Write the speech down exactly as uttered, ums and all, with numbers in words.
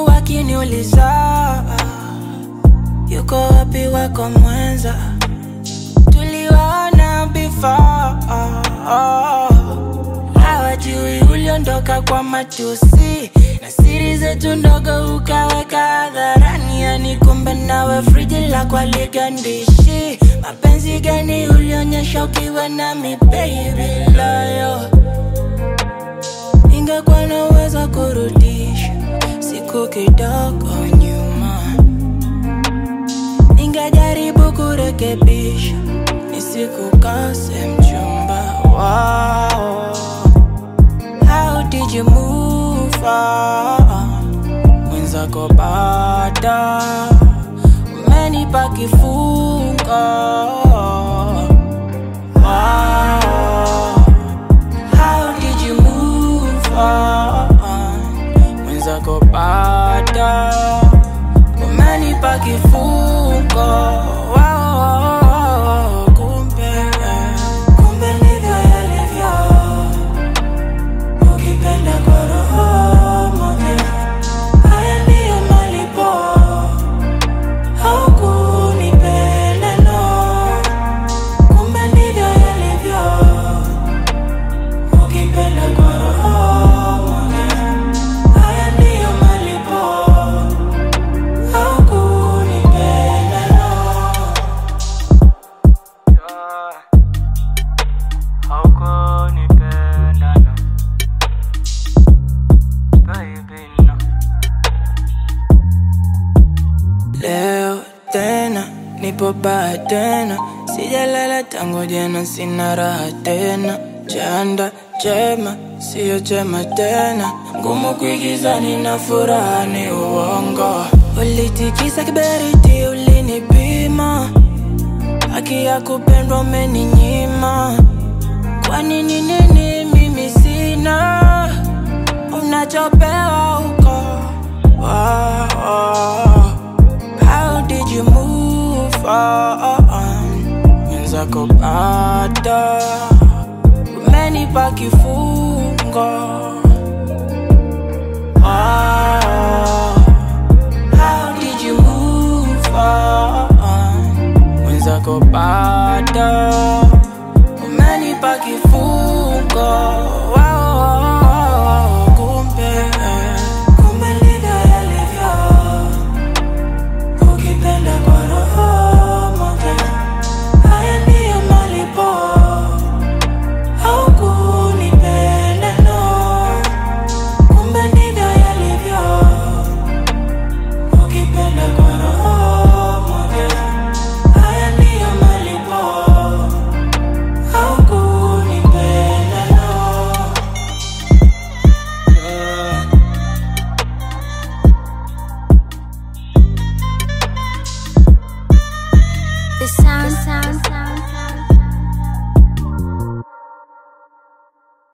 wakiniuliza yuko wapi wako mwenza, tuliwaona before. Hawajui uliondoka kwa matusi, na siri zetu ndogo ukaweka hadharani. Yani kumbe nawe friji la kwa ligandishi. Mapenzi gani ulionyesha ukiwa nami baby loyo? Ingekuwa naweza kurudisha siku kidogo nyuma, ningejaribu kurekebisha nisikukose mchumba. Wow, how did you move on? Mwenzako bada umenipa kifungo. Wow, how did you move on? Mwenzako bada umenipa kifungo. Wow, kumbe kumbe ndivyo yalivyo, ukipenda kwa roho moja. Haya ndiyo malipo, haukunipenda no. Kumbe ndivyo yalivyo, ukipenda kwa roho moja. Haya ndiyo malipo, haukunipenda no. Haukunipenda no, baby no. Leo tena nipo baa tena, sijalala tangu jana, sina raha tena. Chanda chema siyo chema tena, ngumu kuigiza nina furaha ni uongo. Ulitikisa kiberiti ulinipima, haki ya kupendwa umeninyima. Kwa nini nini mimi sina unachopewa huko? Wow, how did you move on? Mwenzako bada